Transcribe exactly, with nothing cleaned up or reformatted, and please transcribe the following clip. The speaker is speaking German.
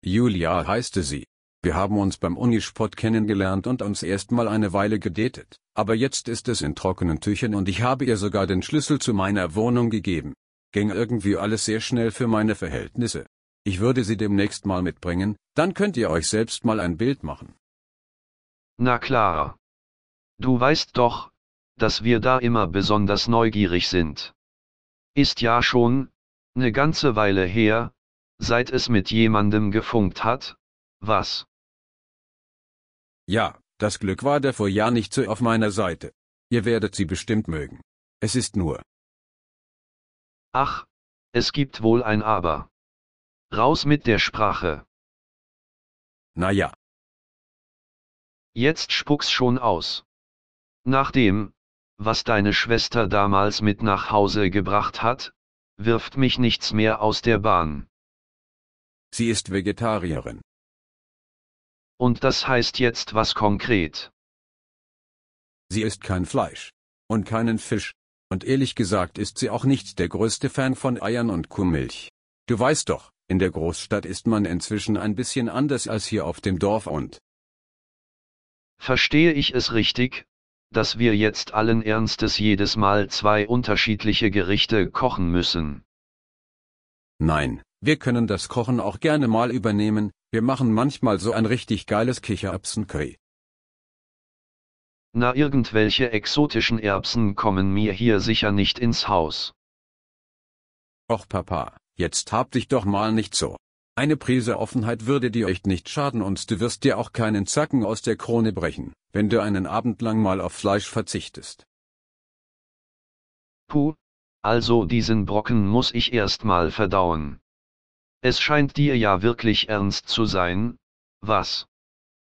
Julia heißte sie. Wir haben uns beim Unisport kennengelernt und uns erstmal eine Weile gedatet, aber jetzt ist es in trockenen Tüchern und ich habe ihr sogar den Schlüssel zu meiner Wohnung gegeben. Ging irgendwie alles sehr schnell für meine Verhältnisse. Ich würde sie demnächst mal mitbringen, dann könnt ihr euch selbst mal ein Bild machen. Na klar. Du weißt doch, dass wir da immer besonders neugierig sind. Ist ja schon ne ganze Weile her, seit es mit jemandem gefunkt hat, was? Ja, das Glück war davor ja nicht so auf meiner Seite. Ihr werdet sie bestimmt mögen. Es ist nur. Ach, es gibt wohl ein Aber. Raus mit der Sprache. Na ja. Jetzt spuck's schon aus. Nach dem, was deine Schwester damals mit nach Hause gebracht hat, wirft mich nichts mehr aus der Bahn. Sie ist Vegetarierin. Und das heißt jetzt was konkret? Sie isst kein Fleisch. Und keinen Fisch. Und ehrlich gesagt ist sie auch nicht der größte Fan von Eiern und Kuhmilch. Du weißt doch, in der Großstadt ist man inzwischen ein bisschen anders als hier auf dem Dorf und... Verstehe ich es richtig, dass wir jetzt allen Ernstes jedes Mal zwei unterschiedliche Gerichte kochen müssen? Nein, wir können das Kochen auch gerne mal übernehmen, wir machen manchmal so ein richtig geiles Kichererbsen-Curry. Na, irgendwelche exotischen Erbsen kommen mir hier sicher nicht ins Haus. Och Papa, jetzt hab dich doch mal nicht so. Eine Prise Offenheit würde dir echt nicht schaden und du wirst dir auch keinen Zacken aus der Krone brechen, wenn du einen Abend lang mal auf Fleisch verzichtest. Puh, also diesen Brocken muss ich erst mal verdauen. Es scheint dir ja wirklich ernst zu sein, was?